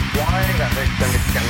points avec ce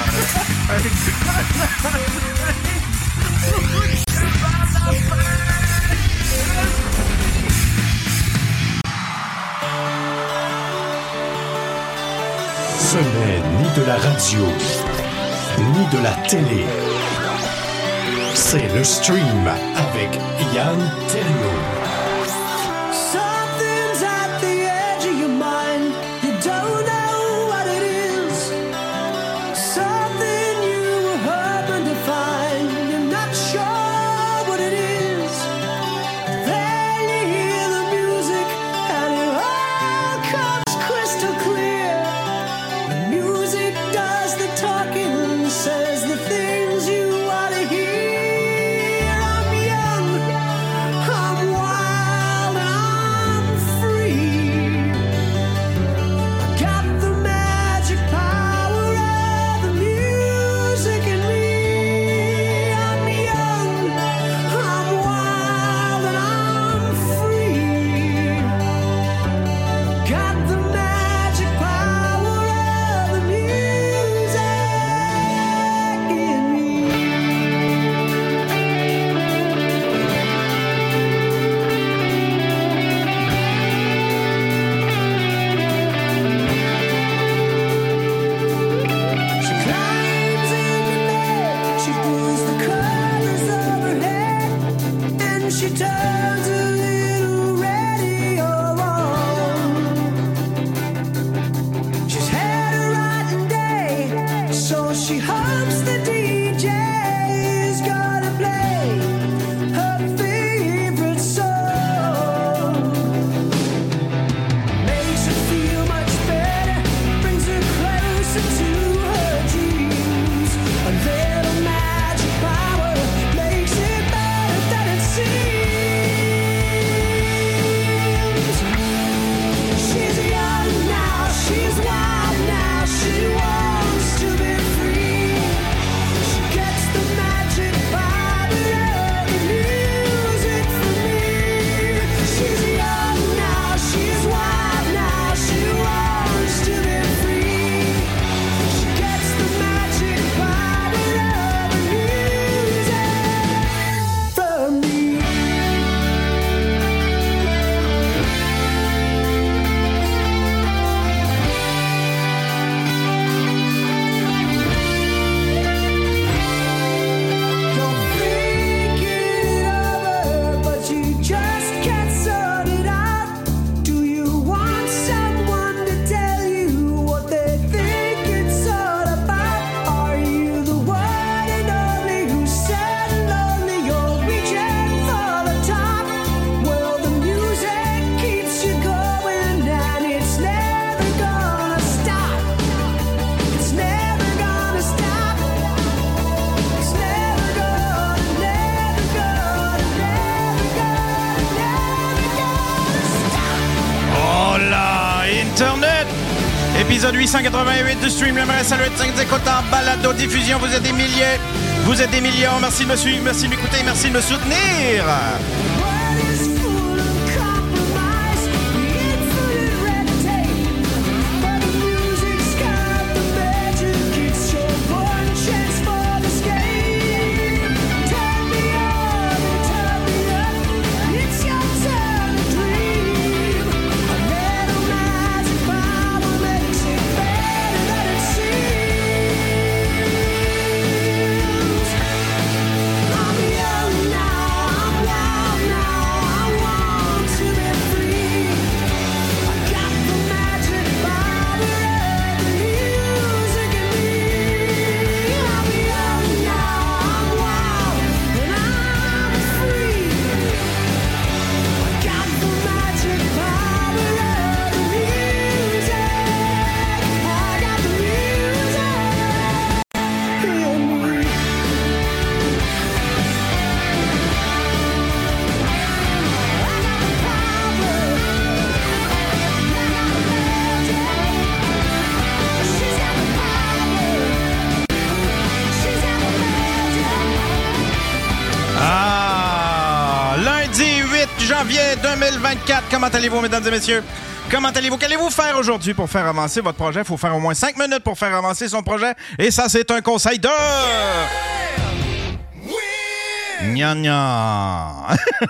Ce n'est ni de la radio, ni de la télé. C'est le stream avec Yann Terriot. Something's at the edge of your mind. You don't know what it is. Something you were hoping to find. You're not sure what it is. Then you hear the music and it all comes crystal clear. The music does the talking, says the things you want to hear. I'm young, I'm wild, I'm free. I got the magic power of the music in me. I'm young, I'm wild, and I'm free. Got the magic power of the music in me. She climbs in the bed, she pulls the covers over her head, and she turns a little radio on. She's had a rotten day, so she hopes the DJ is gonna play her favorite song. Makes her feel much better, brings her closer to her dreams. A little magic power makes it better than it seems. She's young now, she's wild now, she wants to be free. She gets the magic power of the music from me. She's young now, she's wild now, she wants to be free. She gets the magic power of the music from me. You're thinking it over, but you just can't sort it out. Do you want someone to tell you what they think it's all about? Are you the one and only who's sad and lonely? You're reaching for the top. Well, the music keeps you going, and it's never gonna stop. It's never gonna stop. It's never gonna stop. Oh là, Internet! Épisode 888 du Stream, j'aimerais saluer tous les écoutants, balado, diffusion, vous êtes des milliers, vous êtes des millions, merci de me suivre, merci de m'écouter, merci de me soutenir! World is full of compromise, infinite red tape. But the music's got the magic, it's your one chance for escape. Turn me on and turn me up, it's your turn to dream. A little magic power makes it better than it seems. I'm young now, I'm wild now, I want to be free. I got the magic power of the music in me. I'm young now, I'm wild, and I'm free. I got the magic power of the music. I got the music in me. Ah! Lundi 8 janvier 2024, comment allez-vous, mesdames et messieurs? Comment allez-vous? Qu'allez-vous faire aujourd'hui pour faire avancer votre projet? Il faut faire au moins 5 minutes pour faire avancer son projet. Et ça, c'est un conseil de... Gna gna.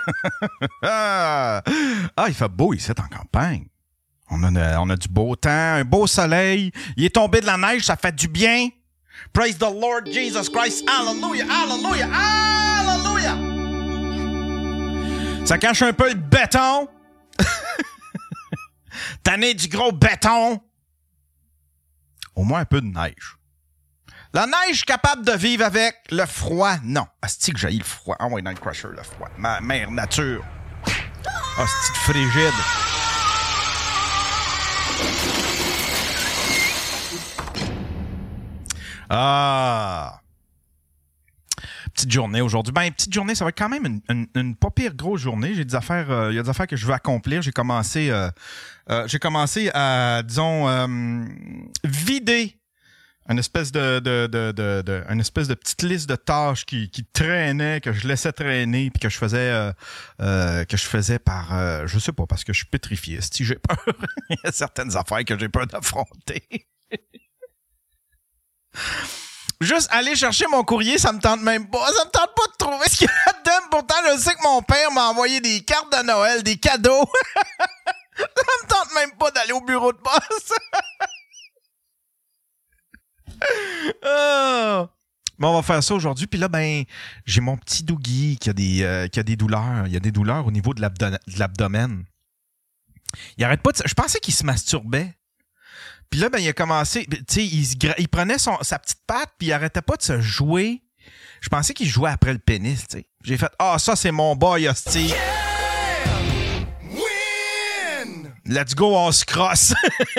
Ah, il fait beau ici en campagne. On a du beau temps, un beau soleil. Il est tombé de la neige, ça fait du bien. Praise the Lord Jesus Christ. Hallelujah, hallelujah, hallelujah. Ça cache un peu le béton. Tanné du gros béton. Au moins un peu de neige. La neige capable de vivre avec le froid, non. Asti que j'haïs le froid. Ah ouais, dans le crusher, le froid. Ma mère nature. Asti de frigide. Ah. Petite journée aujourd'hui. Ben, petite journée, ça va être quand même une pas pire grosse journée. J'ai des affaires, il y a des affaires que je veux accomplir. J'ai commencé à, disons, vider une espèce une espèce de petite liste de tâches qui traînait, que je laissais traîner, puis que je faisais par, je sais pas, parce que je suis pétrifié. Si j'ai peur, il y a certaines affaires que j'ai peur d'affronter. Juste aller chercher mon courrier, ça me tente même pas. Ça me tente pas de trouver ce qu'il y a là-dedans. Pourtant, je sais que mon père m'a envoyé des cartes de Noël, des cadeaux. Ça me tente même pas d'aller au bureau de poste. Bon, on va faire ça aujourd'hui. Puis là, ben, j'ai mon petit Dougie qui a des douleurs. Il y a des douleurs au niveau de l'abdomen. Il arrête pas de... Je pensais qu'il se masturbait. Puis là, ben, il a commencé... Tu sais, il prenait sa petite patte puis il arrêtait pas de se jouer. Je pensais qu'il jouait après le pénis, tu sais. J'ai fait « Ah, ça, c'est mon boy, hostie. Yeah! Win! Let's go, on se crosse. »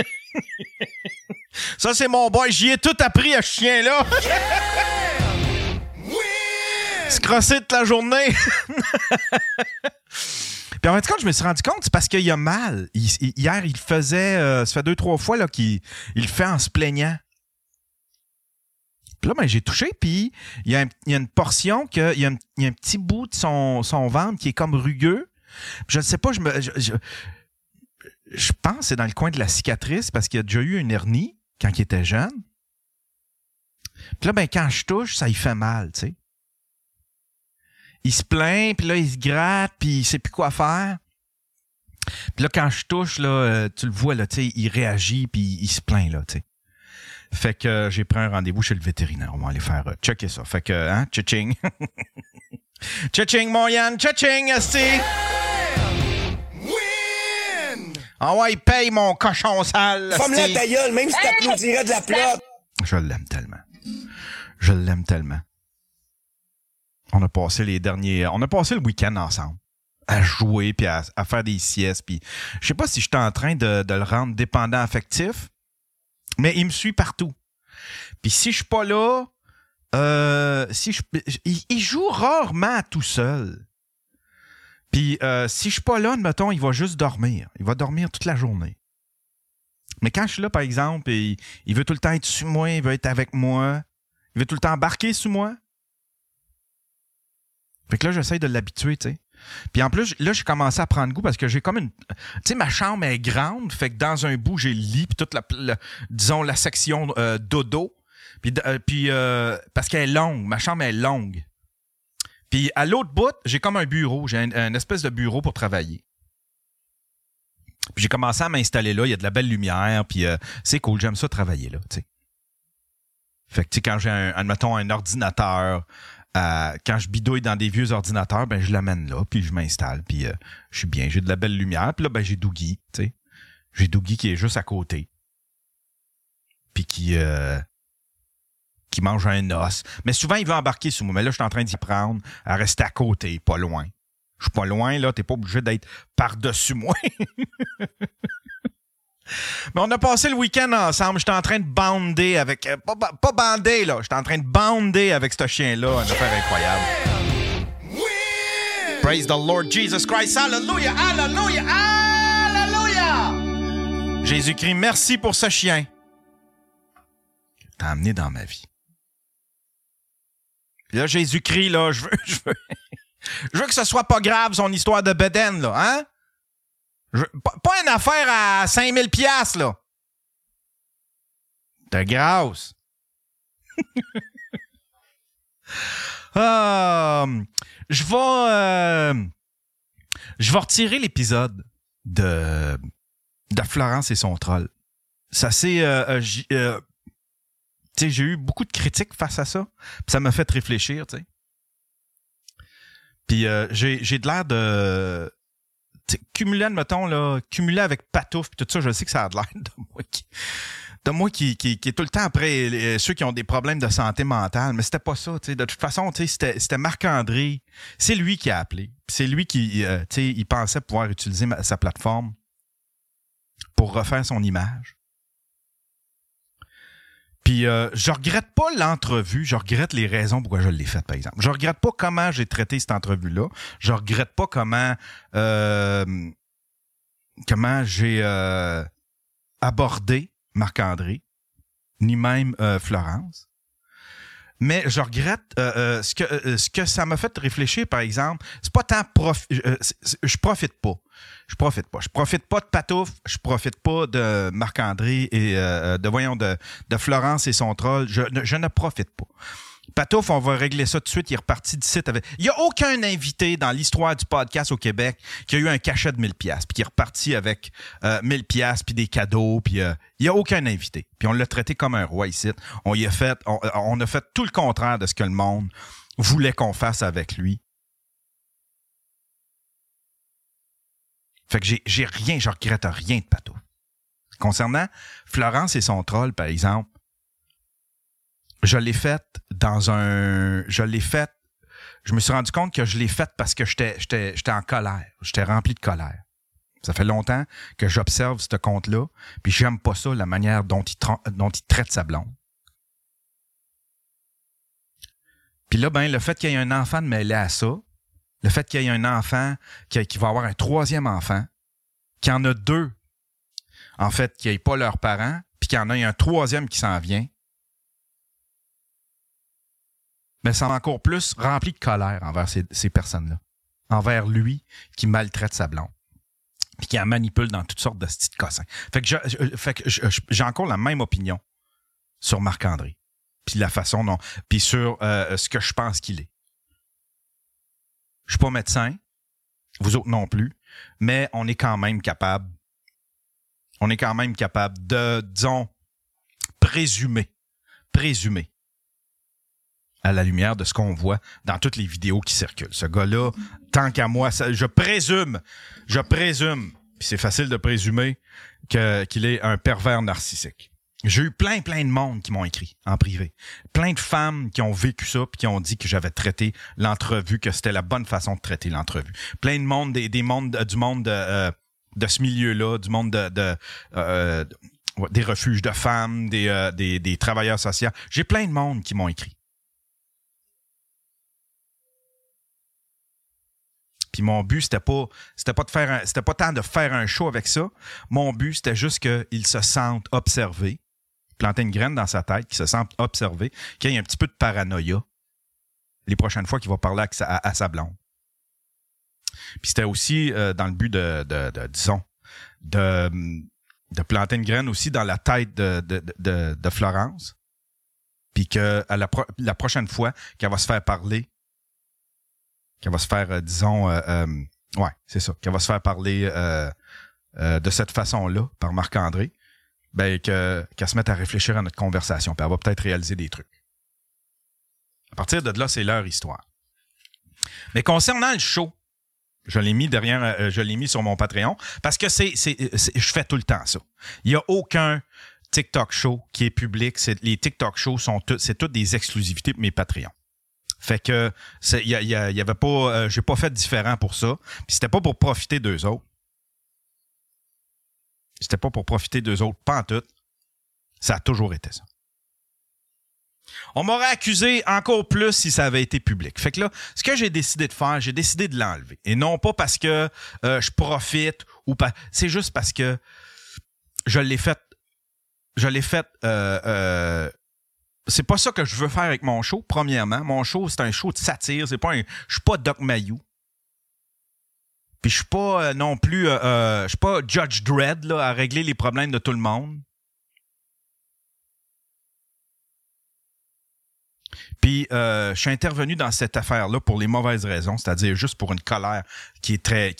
Ça, c'est mon boy. J'y ai tout appris à ce chien-là. Yeah! Win! Se crosser toute la journée. Puis en fait, quand je me suis rendu compte, c'est parce qu'il a mal. Hier, il faisait... ça fait 2-3 fois là, qu'il le fait en se plaignant. Puis là, ben, j'ai touché, puis il y a une portion, il y a un petit bout de son ventre qui est comme rugueux. Puis je ne sais pas, je pense que c'est dans le coin de la cicatrice parce qu'il a déjà eu une hernie quand il était jeune. Puis là, ben, quand je touche, ça lui fait mal, tu sais. Il se plaint, puis là, il se gratte, puis il sait plus quoi faire. Puis là, quand je touche, là, tu le vois, là, tu sais, il réagit, puis il se plaint, là, tu sais. Fait que j'ai pris un rendez-vous chez le vétérinaire. On va aller faire checker ça. Fait que, hein, tcha-ching. Tcha-ching, mon Yann, tcha-ching, esti. Win! Ah ouais, il paye mon cochon sale, Forme-la ta gueule, même si t'applaudirais de la plate. Je l'aime tellement. Je l'aime tellement. On a passé le week-end ensemble. À jouer, puis à faire des siestes, puis je sais pas si j'étais en train de le rendre dépendant affectif, mais il me suit partout. Puis si je suis pas là, il joue rarement tout seul. Puis si je suis pas là, admettons, il va juste dormir. Il va dormir toute la journée. Mais quand je suis là, par exemple, il veut tout le temps être sur moi, il veut être avec moi, il veut tout le temps embarquer sur moi. Fait que là, j'essaie de l'habituer, tu sais. Puis en plus, là, j'ai commencé à prendre goût parce que j'ai comme une... Tu sais, ma chambre est grande, fait que dans un bout, j'ai le lit, puis toute disons, la section dodo. Puis parce qu'elle est longue, ma chambre est longue. Puis à l'autre bout, j'ai comme un bureau, j'ai un espèce de bureau pour travailler. Puis j'ai commencé à m'installer là, il y a de la belle lumière, puis c'est cool, j'aime ça travailler là, tu sais. Fait que tu sais, quand j'ai admettons, un ordinateur... quand je bidouille dans des vieux ordinateurs, ben je l'amène là, puis je m'installe, puis je suis bien, j'ai de la belle lumière, puis là, ben j'ai Dougie, tu sais. J'ai Dougie qui est juste à côté. Puis qui mange un os. Mais souvent, il veut embarquer sur moi. Mais là, je suis en train d'y prendre, à rester à côté, pas loin. Je suis pas loin, là, t'es pas obligé d'être par-dessus moi. Mais on a passé le week-end ensemble. J'étais en train de bander avec... pas bander, là. J'étais en train de bander avec ce chien-là. Une affaire incroyable. Win! Praise the Lord Jesus Christ. Hallelujah! Hallelujah! Hallelujah! Jésus-Christ, merci pour ce chien. T'as amené dans ma vie. Là, Jésus-Christ, là, je veux que ce soit pas grave, son histoire de bedaine, là, hein? Pas une affaire à 5000 $, là. De grâce. Je vais retirer l'épisode de Florence et son troll. Ça c'est tu sais, j'ai eu beaucoup de critiques face à ça. Puis ça m'a fait réfléchir, tu sais. Puis j'ai de l'air de cumuler, admettons, là, cumuler avec Patouf puis tout ça, je sais que ça a de l'air de moi qui est tout le temps après ceux qui ont des problèmes de santé mentale, mais c'était pas ça, tu sais. De toute façon, tu sais, c'était Marc-André, c'est lui qui a appelé. Puis c'est lui qui, tu sais, il pensait pouvoir utiliser sa plateforme pour refaire son image. Puis je regrette pas l'entrevue, je regrette les raisons pourquoi je l'ai faite, par exemple. Je regrette pas comment j'ai traité cette entrevue-là. Je regrette pas comment j'ai abordé Marc-André, ni même Florence. Mais je regrette ce que ça m'a fait réfléchir, par exemple. C'est pas tant je profite pas. Je profite pas de Patouf, je profite pas de Marc-André et de Florence et son troll. Je ne profite pas. Patouf, on va régler ça tout de suite. Il est reparti du site avec... Il n'y a aucun invité dans l'histoire du podcast au Québec qui a eu un cachet de 1000 $, puis qui est reparti avec 1000 $, puis des cadeaux, puis il n'y a aucun invité. Puis on l'a traité comme un roi ici. On a fait tout le contraire de ce que le monde voulait qu'on fasse avec lui. Fait que je regrette rien de Patouf. Concernant Florence et son troll, par exemple, je me suis rendu compte que je l'ai faite parce que j'étais en colère. J'étais rempli de colère. Ça fait longtemps que j'observe ce compte-là, puis j'aime pas ça, la manière dont il traite sa blonde. Puis là, ben, le fait qu'il y ait un enfant de mêlé à ça, le fait qu'il y ait un enfant qui va avoir un troisième enfant, qu'il y en a deux, en fait, qui n'aient pas leurs parents, puis qu'il y en a un troisième qui s'en vient, mais ça m'a encore plus rempli de colère envers ces personnes-là. Envers lui qui maltraite sa blonde. Puis qui la manipule dans toutes sortes de petites cossins. Fait que j'ai encore la même opinion sur Marc-André. Puis la façon dont... Puis sur ce que je pense qu'il est. Je suis pas médecin. Vous autres non plus. Mais on est quand même capable... de, disons, présumer à la lumière de ce qu'on voit dans toutes les vidéos qui circulent. Ce gars-là, tant qu'à moi, je présume, puis c'est facile de présumer qu'il est un pervers narcissique. J'ai eu plein de monde qui m'ont écrit en privé. Plein de femmes qui ont vécu ça puis qui ont dit que j'avais traité l'entrevue, que c'était la bonne façon de traiter l'entrevue. Plein de monde, du monde de ce milieu-là, du monde des refuges de femmes, des travailleurs sociaux. J'ai plein de monde qui m'ont écrit. Puis mon but, c'était pas tant de faire un show avec ça. Mon but, c'était juste qu'il se sente observé, planter une graine dans sa tête, qu'il se sente observé, qu'il y ait un petit peu de paranoïa les prochaines fois qu'il va parler à sa blonde. Puis c'était aussi dans le but de planter une graine aussi dans la tête de Florence. Puis que la prochaine fois qu'elle va se faire parler, qu'elle va se faire, c'est ça, qu'elle va se faire parler de cette façon-là par Marc-André, ben qu'elle se mette à réfléchir à notre conversation, puis elle va peut-être réaliser des trucs. À partir de là, c'est leur histoire. Mais concernant le show, je l'ai mis sur mon Patreon, parce que je fais tout le temps ça. Il n'y a aucun TikTok show qui est public. Les TikTok shows c'est toutes des exclusivités pour mes Patreons. Fait que il y avait pas, j'ai pas fait différent pour ça. Puis c'était pas pour profiter d'eux autres. Pas en tout. Ça a toujours été ça. On m'aurait accusé encore plus si ça avait été public. Fait que là, ce que j'ai décidé de faire, j'ai décidé de l'enlever. Et non pas parce que je profite ou pas. C'est juste parce que je l'ai fait. C'est pas ça que je veux faire avec mon show, premièrement. Mon show, c'est un show de satire. Je suis pas Doc Mayou. Puis je suis pas non plus... je suis pas Judge Dredd là, à régler les problèmes de tout le monde. Puis je suis intervenu dans cette affaire-là pour les mauvaises raisons, c'est-à-dire juste pour une colère qui était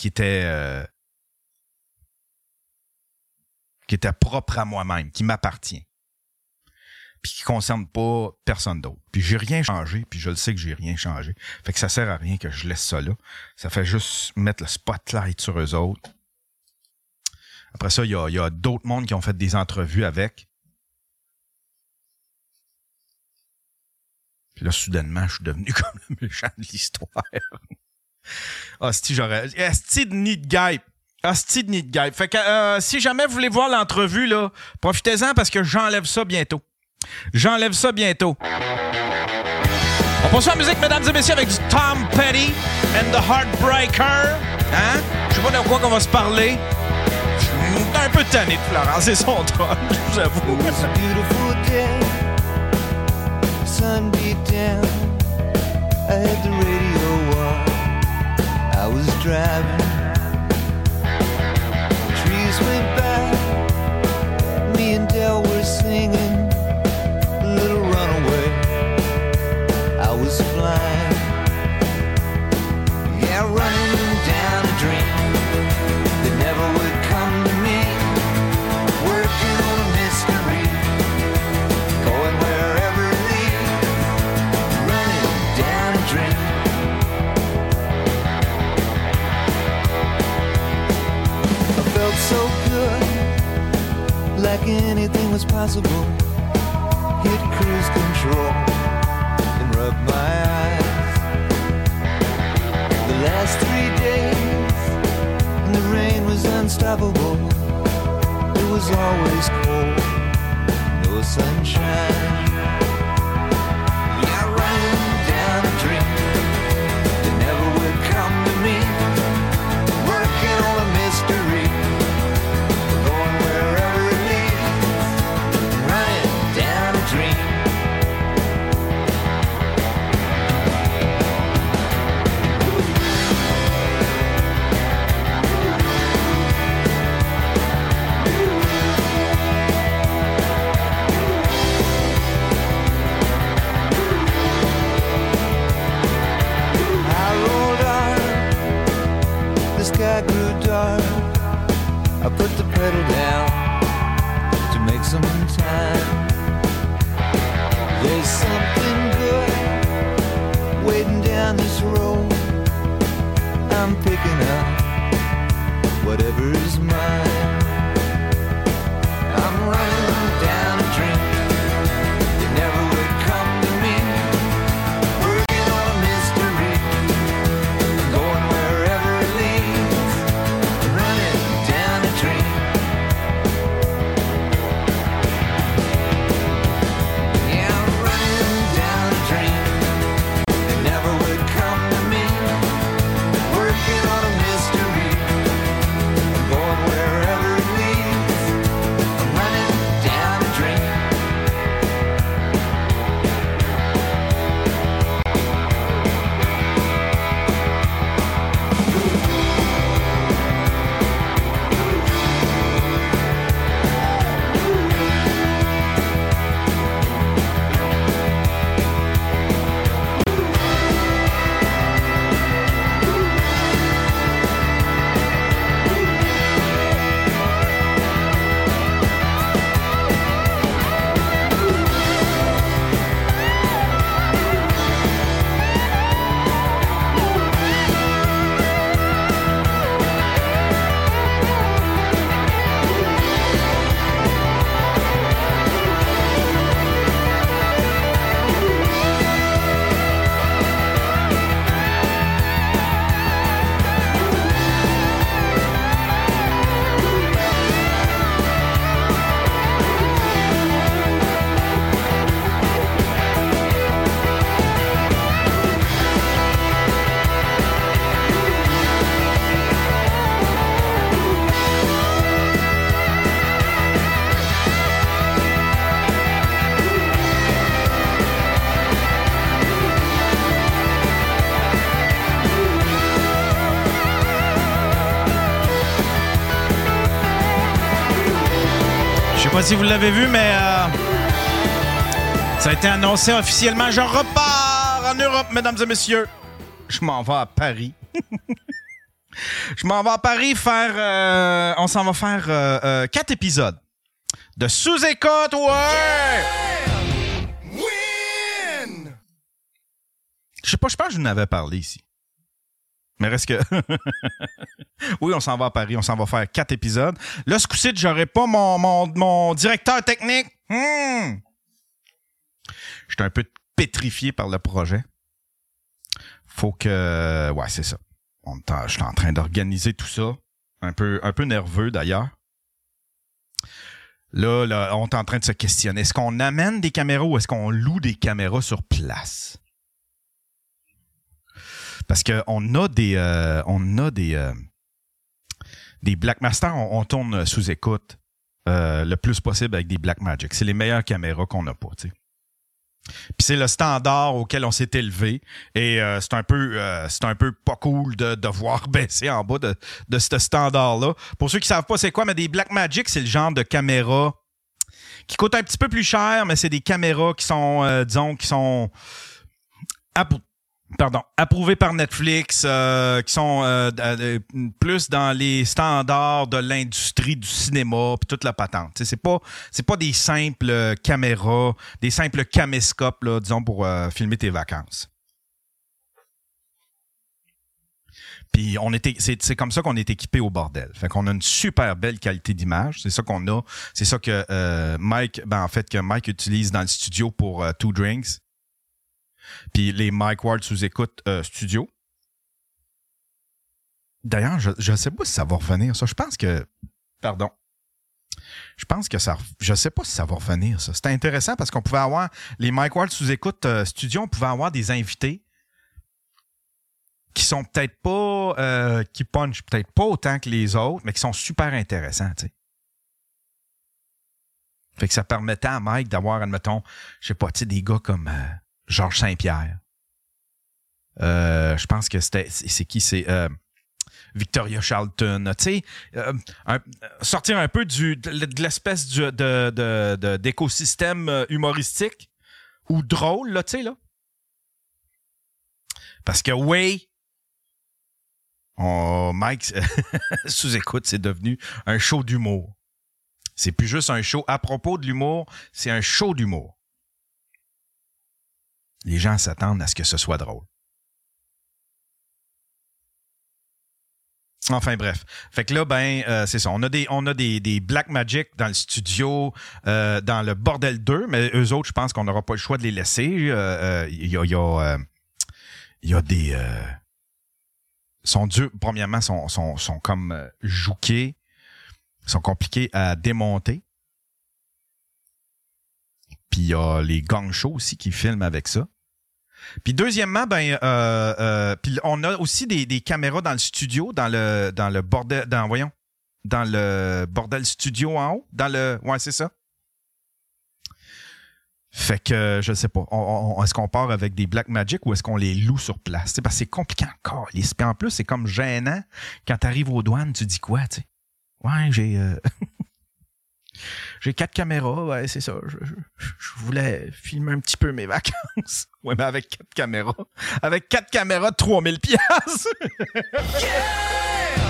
propre à moi-même, qui m'appartient. Puis qui concerne pas personne d'autre. Puis j'ai rien changé, puis je le sais que j'ai rien changé. Fait que ça sert à rien que je laisse ça là. Ça fait juste mettre le spotlight sur eux autres. Après ça, il y a d'autres mondes qui ont fait des entrevues avec. Puis là, soudainement, je suis devenu comme le méchant de l'histoire. Hostie, Hostie de nid de guêpe. Hostie de nid de guêpe. Fait que si jamais vous voulez voir l'entrevue, là, profitez-en parce que j'enlève ça bientôt. On poursuit la musique, mesdames et messieurs, avec du Tom Petty and the Heartbreaker. Hein? Je sais pas de quoi qu'on va se parler. Je suis un peu tanné de Florence et son drôle, j'avoue. It was a beautiful day. Sun beat down. I had the radio on. I was driving. Trees went by. Me and Del were singing. Little runaway. I was flying. Yeah, running down a dream that never would come to me. Working on a mystery. Going wherever it leads. Running down a dream. I felt so good, like anything was possible. Hit cruise control and rub my eyes. The last 3 days, and the rain was unstoppable. It was always cold, no sunshine. Yeah, running down a dream that never would come to me. Working on a mystery, going wherever it leads. Running down a dream. I rolled on, the sky grew dark. I put the pedal down to make some time. There's something good waiting down this road. I'm picking up whatever is mine. I'm running down a dream that never would come to me. Working on a mystery, going wherever it leads. Running down a dream. Yeah, I'm running down a dream that never would come to me. Working on a mystery, going wherever pas si vous l'avez vu, mais ça a été annoncé officiellement. Je repars en Europe, mesdames et messieurs. Je m'en vais à Paris. Je m'en vais à Paris faire... on s'en va faire 4 épisodes de Sous-Écoute, ouais! Win! Je sais pas, je pense que je vous en avais parlé ici. Mais reste que... Oui, on s'en va à Paris, on s'en va faire 4 épisodes. Là, ce coup-ci, j'aurai pas mon directeur technique. J'étais un peu pétrifié par le projet. Faut que... Ouais, c'est ça. Je suis en train d'organiser tout ça. Un peu nerveux, d'ailleurs. Là, on est en train de se questionner. Est-ce qu'on amène des caméras ou est-ce qu'on loue des caméras sur place? Parce que on a des Blackmaster, on tourne sous écoute le plus possible avec des Blackmagic. C'est les meilleures caméras qu'on n'a pas, tu sais. Puis c'est le standard auquel on s'est élevé et c'est un peu pas cool de devoir baisser en bas de ce standard-là. Pour ceux qui savent pas c'est quoi, mais des Blackmagic, c'est le genre de caméra qui coûte un petit peu plus cher, mais c'est des caméras qui sont approuvées par Netflix, qui sont plus dans les standards de l'industrie du cinéma puis toute la patente. T'sais, c'est pas des simples caméras, des simples caméscopes là, disons pour filmer tes vacances. Puis c'est comme ça qu'on est équipé au bordel. Fait qu'on a une super belle qualité d'image. C'est ça qu'on a. C'est ça que Mike utilise dans le studio pour Two Drinks. Puis les Mike Ward sous-écoute studio. D'ailleurs, je sais pas si ça va revenir, ça. Je pense que ça... Je sais pas si ça va revenir, ça. C'était intéressant parce qu'on pouvait avoir... Les Mike Ward sous-écoute studio, on pouvait avoir des invités qui sont peut-être pas... qui punchent peut-être pas autant que les autres, mais qui sont super intéressants, tu sais. Fait que ça permettait à Mike d'avoir, admettons, je sais pas, tu sais, des gars comme... Georges Saint-Pierre. Je pense que c'est qui? C'est Victoria Charlton. Tu sais, sortir un peu de l'espèce d'écosystème humoristique ou drôle, là, tu sais, là. Parce que, oui, Mike, sous-écoute, c'est devenu un show d'humour. C'est plus juste un show à propos de l'humour, c'est un show d'humour. Les gens s'attendent à ce que ce soit drôle. Enfin bref. Fait que là, c'est ça. On a des Blackmagic dans le studio, dans le Bordel 2, mais eux autres, je pense qu'on n'aura pas le choix de les laisser. Il y a des... sont durs. Premièrement, sont comme jouqués. Sont compliqués à démonter. Puis il y a les gang shows aussi qui filment avec ça. Puis deuxièmement, puis on a aussi des caméras dans le studio, dans le bordel, dans le bordel studio en haut, ouais, c'est ça. Fait que je sais pas, est-ce qu'on part avec des Blackmagic ou est-ce qu'on les loue sur place? T'sais, parce que c'est compliqué encore. Puis en plus, c'est comme gênant quand t'arrives aux douanes, tu dis quoi, tu sais? Ouais, j'ai 4 caméras, ouais, c'est ça. Je voulais filmer un petit peu mes vacances. Ouais, mais avec 4 caméras. Avec 4 caméras de 3000 piastres. Yeah!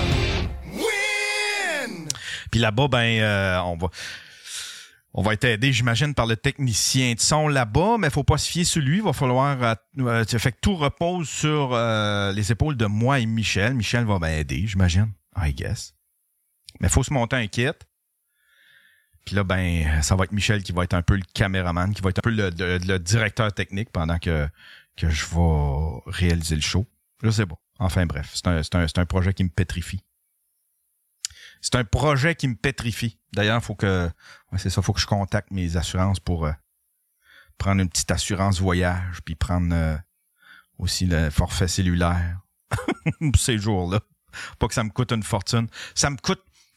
Win! Puis là-bas, on va être aidé, j'imagine, par le technicien de son là-bas, mais faut pas se fier sur lui. Il va falloir... fait que tout repose sur les épaules de moi et Michel. Michel va m'aider, j'imagine. I guess. Mais faut se monter un kit. Puis là, ça va être Michel qui va être un peu le caméraman, qui va être un peu le directeur technique pendant que je vais réaliser le show. Je sais pas. Enfin bref, c'est un projet qui me pétrifie. C'est un projet qui me pétrifie. D'ailleurs, faut que je contacte mes assurances pour prendre une petite assurance voyage, puis prendre aussi le forfait cellulaire ces jours-là. Pas que ça me coûte une fortune. Ça me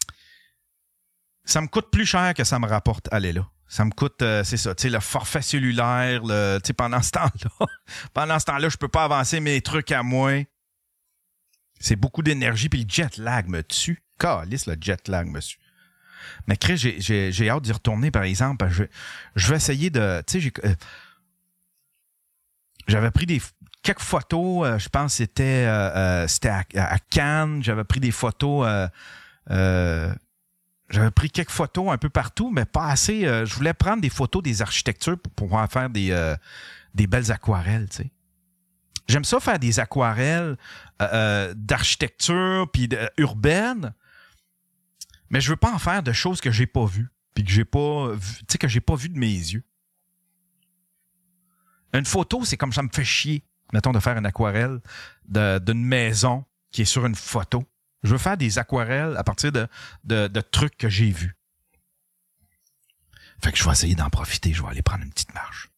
coûte plus cher que ça me rapporte aller là. Ça me coûte, c'est ça, tu sais, le forfait cellulaire, tu sais, pendant ce temps-là, je peux pas avancer mes trucs à moi. C'est beaucoup d'énergie, puis le jet lag me tue. Calisse, le jet lag me tue. Mais Chris, j'ai hâte d'y retourner, par exemple. Je vais essayer de... Tu sais, j'avais pris quelques photos. Je pense que c'était à Cannes. J'avais pris des photos... j'avais pris quelques photos un peu partout, mais pas assez. Je voulais prendre des photos des architectures pour pouvoir faire des belles aquarelles, tu sais. J'aime ça faire des aquarelles d'architecture puis urbaine, mais je veux pas en faire de choses que j'ai pas vues puis que j'ai pas vu, tu sais, que j'ai pas vu de mes yeux. Une photo, c'est comme ça me fait chier, mettons, de faire une aquarelle d'une maison qui est sur une photo. Je veux faire des aquarelles à partir de trucs que j'ai vus. Fait que je vais essayer d'en profiter. Je vais aller prendre une petite marche.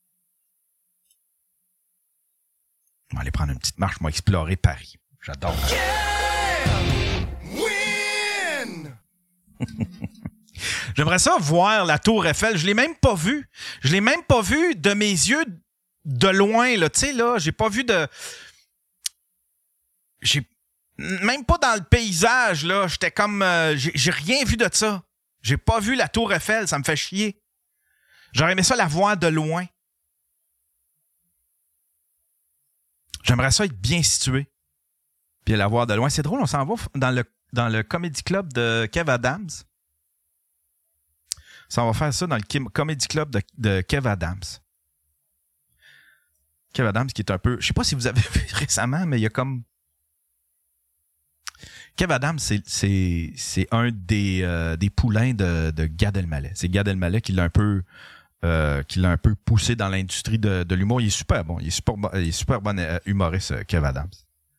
Je vais aller prendre une petite marche. Je vais explorer Paris. J'adore Paris. Yeah! Win! J'aimerais ça voir la Tour Eiffel. Je l'ai même pas vue. Je l'ai même pas vue de mes yeux de loin. Là. Tu sais, là, j'ai pas vu de... Même pas dans le paysage, là. J'étais comme... j'ai rien vu de ça. J'ai pas vu la Tour Eiffel. Ça me fait chier. J'aurais aimé ça la voir de loin. J'aimerais ça être bien situé. Puis la voir de loin. C'est drôle, on s'en va dans le Comedy Club de Kev Adams. Ça, on va faire ça dans le Comedy Club de Kev Adams. Kev Adams qui est un peu... Je sais pas si vous avez vu récemment, mais il y a comme... Kev Adams, c'est un des poulains de Gad Elmaleh. C'est Gad Elmaleh qui l'a un peu poussé dans l'industrie de l'humour. Il est super bon. Il est super bon humoriste, Kev Adams.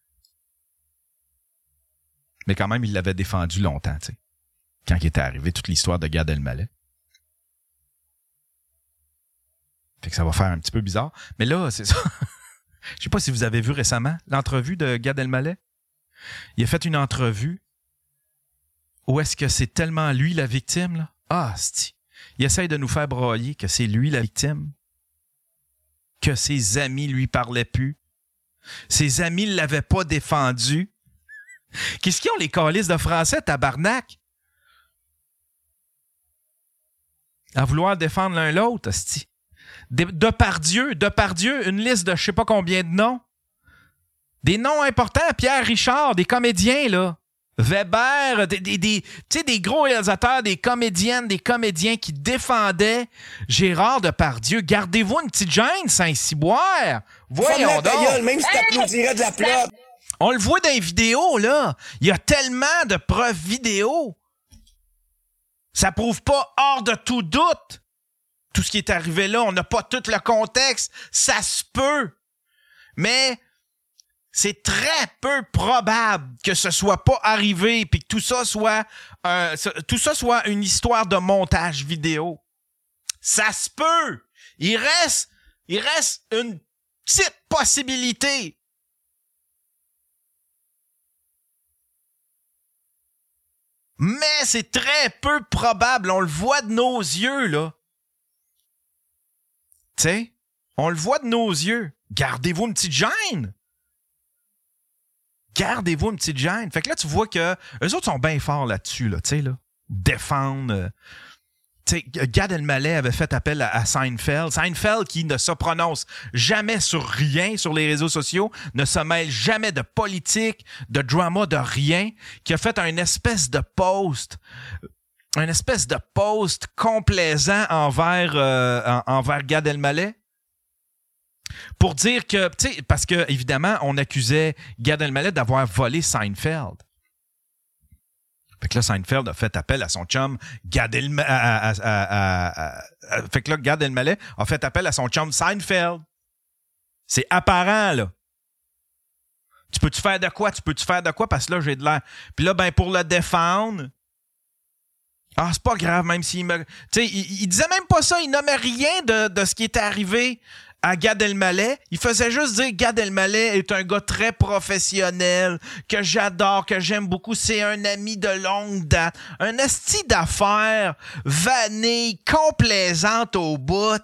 Mais quand même, il l'avait défendu longtemps, tu sais. Quand il était arrivé, toute l'histoire de Gad Elmaleh. Fait que ça va faire un petit peu bizarre. Mais là, c'est ça. Je sais pas si vous avez vu récemment l'entrevue de Gad Elmaleh. Il a fait une entrevue où est-ce que c'est tellement lui la victime, là? Ah, c'ti. Il essaye de nous faire broyer que c'est lui la victime, que ses amis lui parlaient plus. Ses amis ne l'avaient pas défendu. Qu'est-ce qu'ils ont, les câlisses de français, tabarnak? À vouloir défendre l'un l'autre, c'ti. Depardieu, une liste de je sais pas combien de noms. Des noms importants, Pierre Richard, des comédiens, là. Weber, tu sais, des gros réalisateurs, des comédiennes, des comédiens qui défendaient Gérard Depardieu. Gardez-vous une petite gêne, Saint-Cyboire. Voyons donc. Gueule, même si t'applaudirais de la plate. On le voit dans les vidéos, là. Il y a tellement de preuves vidéo. Ça prouve pas hors de tout doute. Tout ce qui est arrivé là, on n'a pas tout le contexte. Ça se peut. Mais... c'est très peu probable que ce soit pas arrivé puis que tout ça soit une histoire de montage vidéo. Ça se peut. Il reste une petite possibilité. Mais c'est très peu probable. On le voit de nos yeux, là. Tu sais, on le voit de nos yeux. Gardez-vous une petite gêne. Gardez-vous une petite gêne. Fait que là, tu vois que eux autres sont bien forts là-dessus, là, tu sais, là. Défendre. Tu sais, Gad Elmaleh avait fait appel à Seinfeld. Seinfeld qui ne se prononce jamais sur rien sur les réseaux sociaux, ne se mêle jamais de politique, de drama, de rien, qui a fait un espèce de post complaisant envers Gad Elmaleh. Pour dire que, tu sais, parce que, évidemment, on accusait Gad Elmaleh d'avoir volé Seinfeld. Fait que là, Seinfeld a fait appel à son chum Gad Elmaleh. Fait que là, Gad Elmaleh a fait appel à son chum Seinfeld. C'est apparent, là. Tu peux-tu faire de quoi? Parce que là, j'ai de l'air. Puis là, ben, pour le défendre. Ah, c'est pas grave, même s'il me. Tu sais, il disait même pas ça. Il nommait rien de ce qui était arrivé à Gad Elmaleh. Il faisait juste dire Gad Elmaleh est un gars très professionnel, que j'adore, que j'aime beaucoup. C'est un ami de longue date. Un esti d'affaires vanille, complaisante au bout.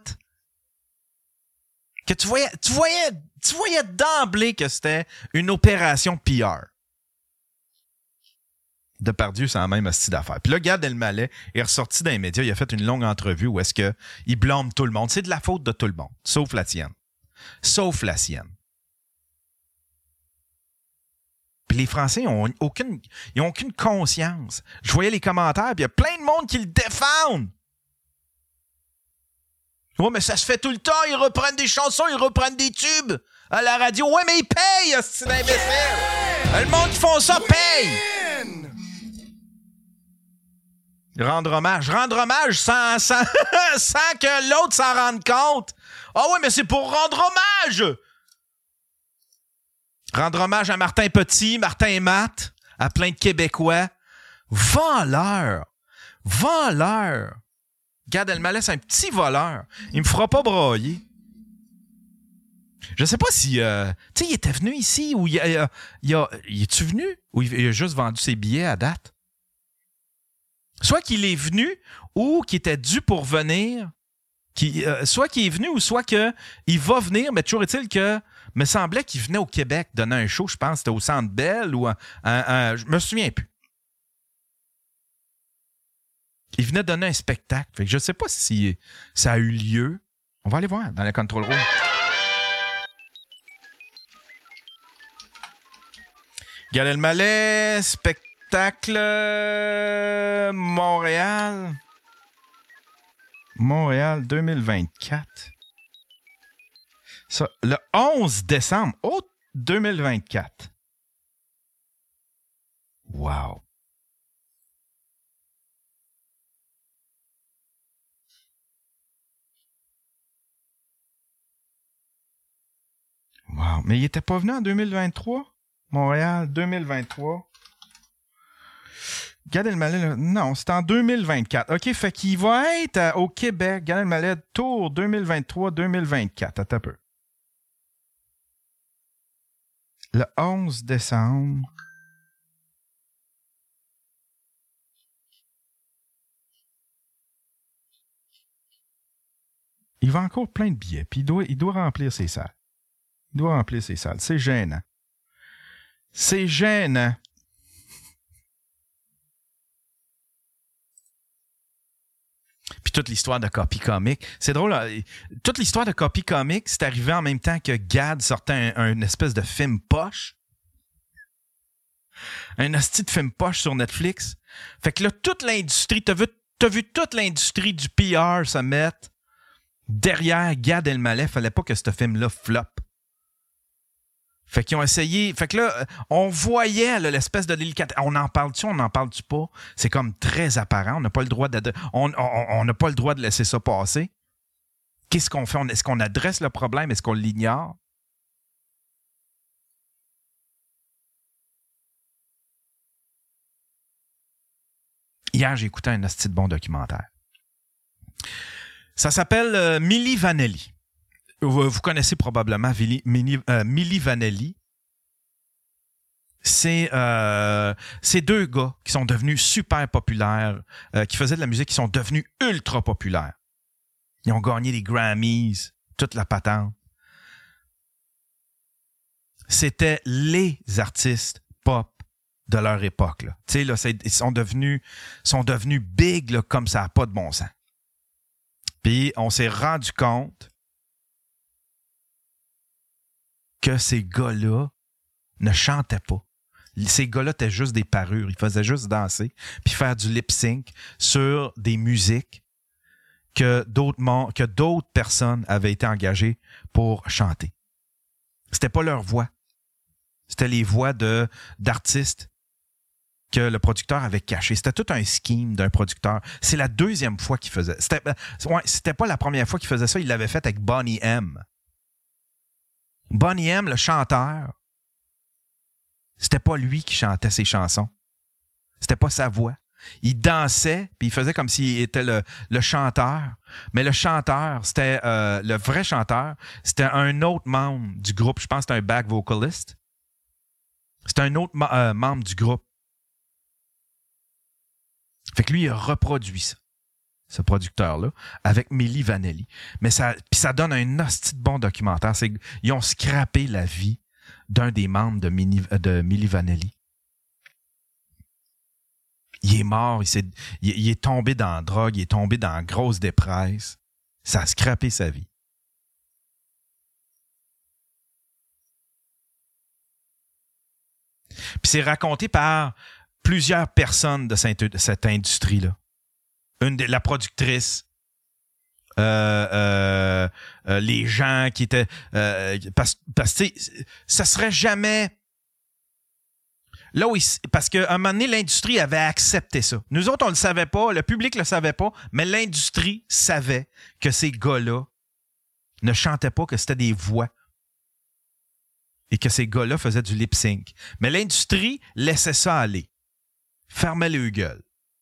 Que tu voyais d'emblée que c'était une opération PR. Depardieu, c'est la même hostie d'affaires. Puis là, Gad Elmaleh est ressorti dans les médias. Il a fait une longue entrevue où est-ce qu'il blâme tout le monde. C'est de la faute de tout le monde, sauf la tienne. Sauf la sienne. Puis les Français, ils ont aucune conscience. Je voyais les commentaires, puis il y a plein de monde qui le défendent. Ouais, mais ça se fait tout le temps. Ils reprennent des chansons, ils reprennent des tubes à la radio. Ouais, mais ils payent, c'est imbécile. Le monde qui font ça paye. Rendre hommage sans que l'autre s'en rende compte. Ah ouais, mais c'est pour rendre hommage. Rendre hommage à Martin Petit, Martin Matt, à plein de Québécois. Voleur. Gad Elmaleh, c'est un petit voleur. Il me fera pas brailler. Je sais pas si... tu sais, il était venu ici ou il est-tu venu? Ou il a juste vendu ses billets à date? Soit qu'il est venu ou qu'il était dû pour venir. Soit qu'il est venu ou soit qu'il va venir, mais toujours est-il que me semblait qu'il venait au Québec donner un show, je pense, c'était au Centre Bell ou je me souviens plus. Il venait donner un spectacle. Fait que je sais pas si ça a eu lieu. On va aller voir dans la control room. Gad Elmaleh, spectacle Montréal 2024. Ça, le 11 décembre 2024. Wow. Wow. Mais il était pas venu en 2023? Montréal 2023. Gad Elmaleh, non, c'est en 2024. OK, fait qu'il va être au Québec. Gad Elmaleh, tour 2023-2024. Attends un peu. Le 11 décembre. Il va encore plein de billets, puis il doit remplir ses salles. C'est gênant. C'est gênant. Puis toute l'histoire de Copy Comic. C'est drôle, toute l'histoire de Copy Comic, c'est arrivé en même temps que Gad sortait un espèce de film poche. Un hostie de film poche sur Netflix. Fait que là, toute l'industrie, t'as vu toute l'industrie du PR se mettre derrière Gad Elmaleh. Fallait pas que ce film-là floppe. Fait qu'ils ont essayé... Fait que là, on voyait là, l'espèce de délicatesse. On en parle-tu, on n'en parle-tu pas? C'est comme très apparent. On n'a pas le droit on n'a pas le droit de laisser ça passer. Qu'est-ce qu'on fait? Est-ce qu'on adresse le problème? Est-ce qu'on l'ignore? Hier, j'ai écouté un asti de bon documentaire. Ça s'appelle Milli Vanilli. Vous connaissez probablement Milli Vanilli. C'est deux gars qui sont devenus super populaires, qui faisaient de la musique, qui sont devenus ultra populaires. Ils ont gagné les Grammys, toute la patente. C'était les artistes pop de leur époque. Tu sais, là, ils sont devenus big là, comme ça n'a pas de bon sens. Puis on s'est rendu compte que ces gars-là ne chantaient pas. Ces gars-là étaient juste des parures. Ils faisaient juste danser puis faire du lip-sync sur des musiques que d'autres personnes avaient été engagées pour chanter. C'était pas leur voix. C'était les voix d'artistes que le producteur avait cachées. C'était tout un scheme d'un producteur. C'est la deuxième fois qu'il faisait. C'était pas la première fois qu'il faisait ça. Il l'avait fait avec Boney M. Boney M, le chanteur, c'était pas lui qui chantait ses chansons. C'était pas sa voix. Il dansait, puis il faisait comme s'il était le chanteur. Mais le chanteur, c'était le vrai chanteur, c'était un autre membre du groupe. Je pense que c'était un back vocalist. C'était un autre membre du groupe. Fait que lui, il a reproduit ça, ce producteur-là, avec Milli Vanilli. Mais ça donne un hostie de bon documentaire. Ils ont scrappé la vie d'un des membres de Milli Vanilli. Il est mort, il est tombé dans la drogue, il est tombé dans la grosse dépresse. Ça a scrappé sa vie. Puis c'est raconté par plusieurs personnes de cette industrie-là. La productrice, les gens qui étaient... parce que ça serait jamais... Là où parce qu'à un moment donné, l'industrie avait accepté ça. Nous autres, on le savait pas, le public le savait pas, mais l'industrie savait que ces gars-là ne chantaient pas, que c'était des voix. Et que ces gars-là faisaient du lip-sync. Mais l'industrie laissait ça aller. Fermait les gueules.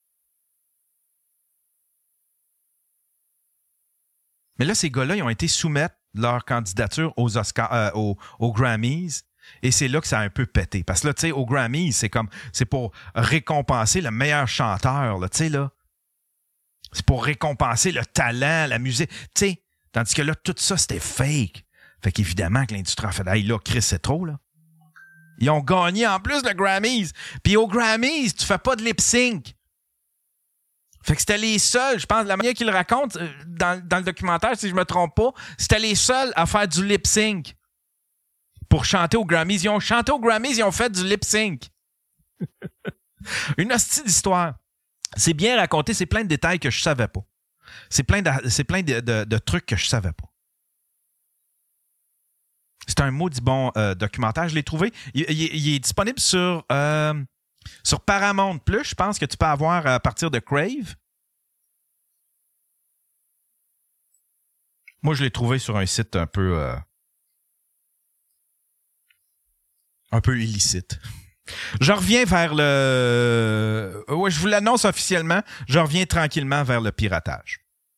Mais là, ces gars-là, ils ont été soumettre leur candidature aux Oscars, aux Grammys. Et c'est là que ça a un peu pété. Parce que là, tu sais, aux Grammys, c'est pour récompenser le meilleur chanteur, là, tu sais, là. C'est pour récompenser le talent, la musique, tu sais. Tandis que là, tout ça, c'était fake. Fait qu'évidemment que l'industrie a fait, hey, là, Chris, c'est trop, là. Ils ont gagné en plus le Grammys. Puis aux Grammys, tu fais pas de lip-sync. Fait que c'était les seuls, je pense, la manière qu'il raconte dans le documentaire, si je me trompe pas, c'était les seuls à faire du lip-sync. Pour chanter aux Grammys. Ils ont chanté aux Grammys, ils ont fait du lip-sync. Une hostie d'histoire. C'est bien raconté, c'est plein de détails que je savais pas. C'est plein de trucs que je savais pas. C'est un maudit bon documentaire. Je l'ai trouvé. Il est disponible sur Paramount+. Je pense que tu peux avoir à partir de Crave. Moi, je l'ai trouvé sur un site un peu illicite. Je reviens vers le... Ouais, je vous l'annonce officiellement. Je reviens tranquillement vers le piratage.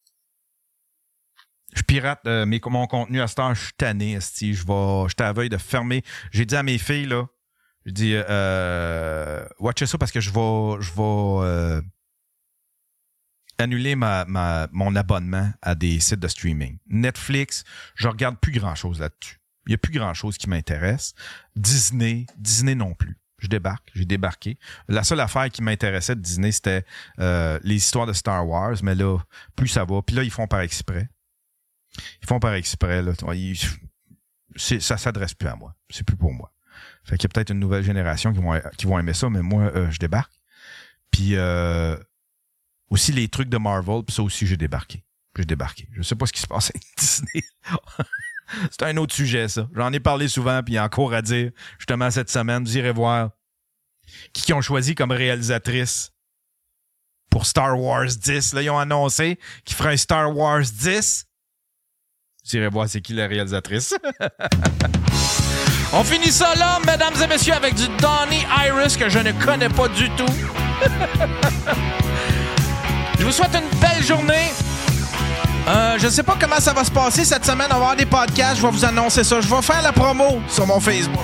Je pirate mon contenu à cette heure. Je suis tanné. J'étais à la veille de fermer. J'ai dit à mes filles, là, je dis, watchez ça parce que je vais annuler mon abonnement à des sites de streaming. Netflix, je regarde plus grand-chose là-dessus. Il n'y a plus grand-chose qui m'intéresse. Disney non plus. J'ai débarqué. La seule affaire qui m'intéressait de Disney, c'était les histoires de Star Wars, mais là, plus ça va. Puis là, ils font par exprès. Là. Ça s'adresse plus à moi. C'est plus pour moi. Fait qu'il y a peut-être une nouvelle génération qui vont aimer ça, mais moi, je débarque. Puis aussi les trucs de Marvel, puis ça aussi, j'ai débarqué. Je sais pas ce qui se passe avec Disney. C'est un autre sujet, ça. J'en ai parlé souvent, puis il y a encore à dire. Justement, cette semaine, vous irez voir qui ont choisi comme réalisatrice pour Star Wars 10. Là, ils ont annoncé qu'ils feraient un Star Wars 10. Vous irez voir c'est qui la réalisatrice. On finit ça là, mesdames et messieurs, avec du Donny Iris que je ne connais pas du tout. Je vous souhaite une belle journée. Je ne sais pas comment ça va se passer cette semaine. On va avoir des podcasts. Je vais vous annoncer ça. Je vais faire la promo sur mon Facebook.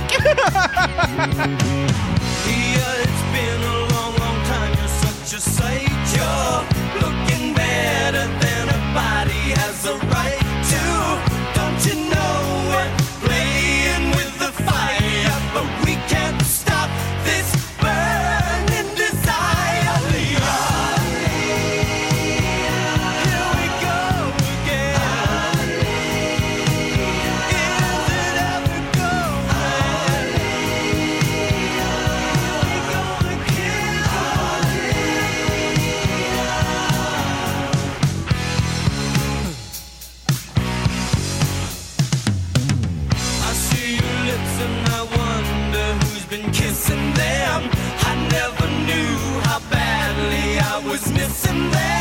Kissing them, I never knew how badly I was missing them.